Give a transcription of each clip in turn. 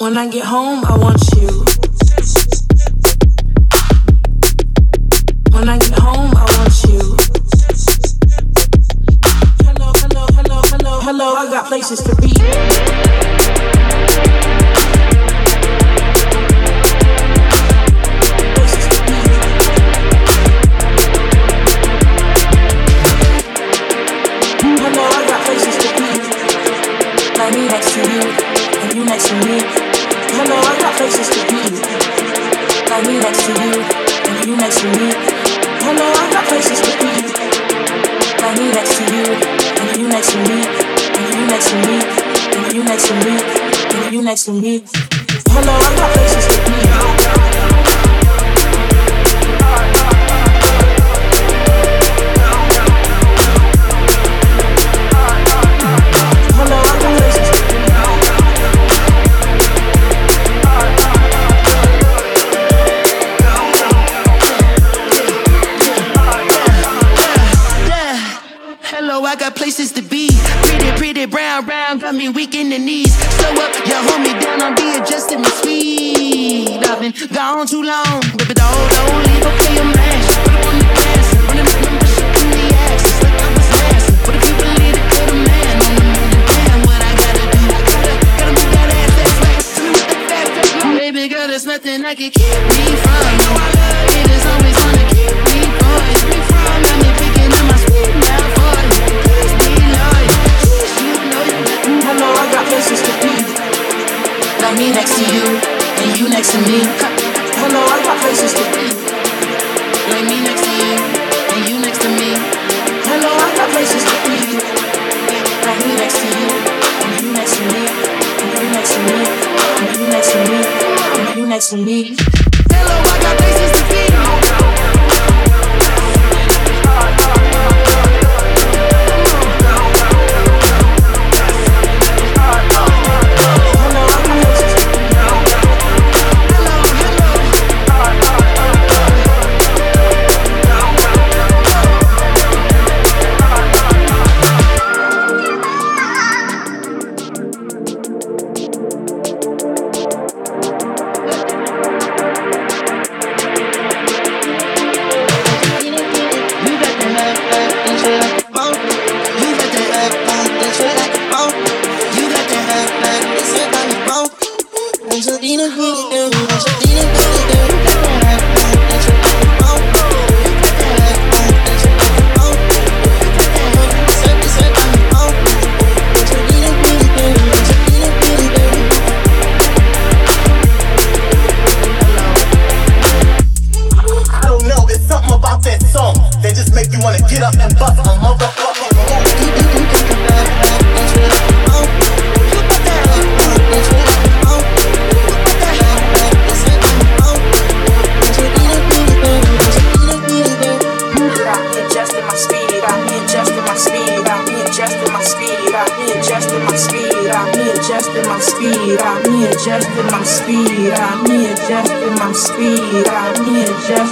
When I get home, I want you. When I get home, I want you. Hello, hello, hello, hello, hello. I got places to be. Me next to you, and you next to me. Hello, I got places to be. Like me next to you, and you next to me. Hello, I got places to be. Like me next to you, and you next to me. And you next to me, and you next to me. And you next to me. Hello, I got places to be. I got places to be. Pretty, pretty, brown, brown, got me weak in the knees. Slow up, you hold me down, I'm readjusting my speed. I've been gone too long, baby, don't leave, okay, I'm mash. Put up on the gas, running up membership in the axis, like I was last. What if you believe it, put a man on the moon and damn, what I gotta do? Gotta move that ass, that's right. Tell me what that fat, fat, baby girl, there's nothing I can keep me from. You know I love it, it's always gonna keep me from. Got me picking up my sweet mouth voice. Hello, I got places to be. Like me next to you, and you next to me. Hello, I got places to be. Like me next to you, and you next to me. Hello, I got places to be. Like me next to you, and you next to me. And you next to me, and you next to me. And you next to me. Hello, I got places to be.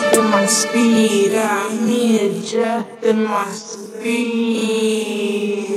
I'm adjusting my speed.